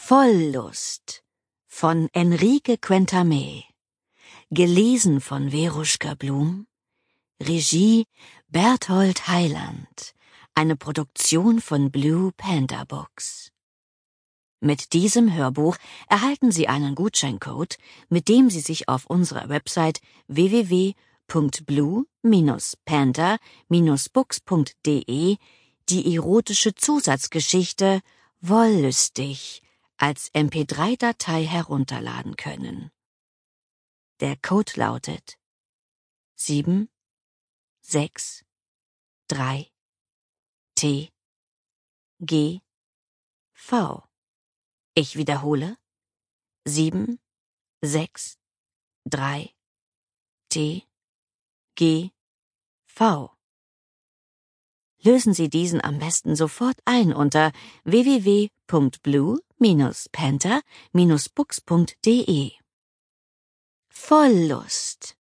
Vollust von Enrique Quentamé. Gelesen von Veruschka Blum. Regie Berthold Heiland. Eine Produktion von Blue Panda Books. Mit diesem Hörbuch erhalten Sie einen Gutscheincode, mit dem Sie sich auf unserer Website www.blue-panda-books.de die erotische Zusatzgeschichte Wollüstig als MP3-Datei herunterladen können. Der Code lautet 7 6 3 T G V. Ich wiederhole 7 6 3 T G V. Lösen Sie diesen am besten sofort ein unter www.blue-panther-books.de. Vollust.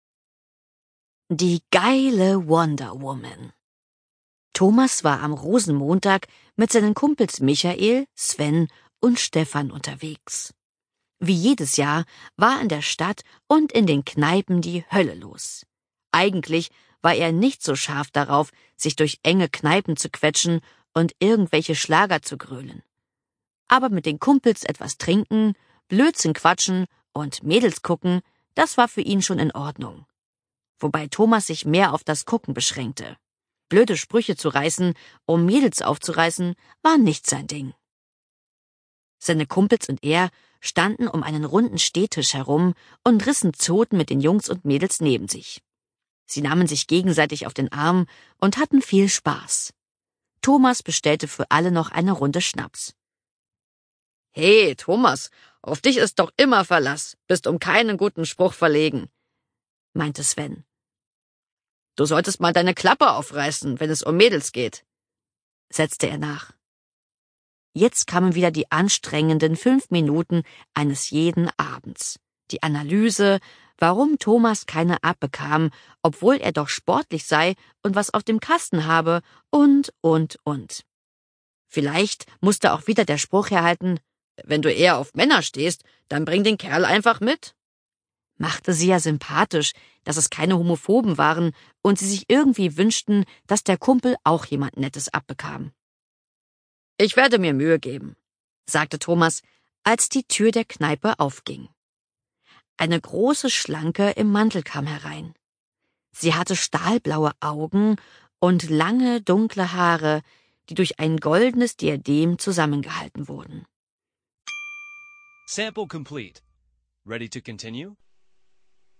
Die geile Wonder Woman. Thomas war am Rosenmontag mit seinen Kumpels Michael, Sven und Stefan unterwegs. Wie jedes Jahr war in der Stadt und in den Kneipen die Hölle los. Eigentlich war er nicht so scharf darauf, sich durch enge Kneipen zu quetschen und irgendwelche Schlager zu grölen. Aber mit den Kumpels etwas trinken, Blödsinn quatschen und Mädels gucken, das war für ihn schon in Ordnung. Wobei Thomas sich mehr auf das Gucken beschränkte. Blöde Sprüche zu reißen, um Mädels aufzureißen, war nicht sein Ding. Seine Kumpels und er standen um einen runden Stehtisch herum und rissen Zoten mit den Jungs und Mädels neben sich. Sie nahmen sich gegenseitig auf den Arm und hatten viel Spaß. Thomas bestellte für alle noch eine Runde Schnaps. »Hey, Thomas, auf dich ist doch immer Verlass, bist um keinen guten Spruch verlegen«, meinte Sven. »Du solltest mal deine Klappe aufreißen, wenn es um Mädels geht«, setzte er nach. Jetzt kamen wieder die anstrengenden 5 Minuten eines jeden Abends. Die Analyse, warum Thomas keine abbekam, obwohl er doch sportlich sei und was auf dem Kasten habe und. Vielleicht musste auch wieder der Spruch herhalten, wenn du eher auf Männer stehst, dann bring den Kerl einfach mit. Machte sie ja sympathisch, dass es keine Homophoben waren und sie sich irgendwie wünschten, dass der Kumpel auch jemand Nettes abbekam. »Ich werde mir Mühe geben«, sagte Thomas, als die Tür der Kneipe aufging. Eine große Schlanke im Mantel kam herein. Sie hatte stahlblaue Augen und lange, dunkle Haare, die durch ein goldenes Diadem zusammengehalten wurden. Sample complete. Ready to continue?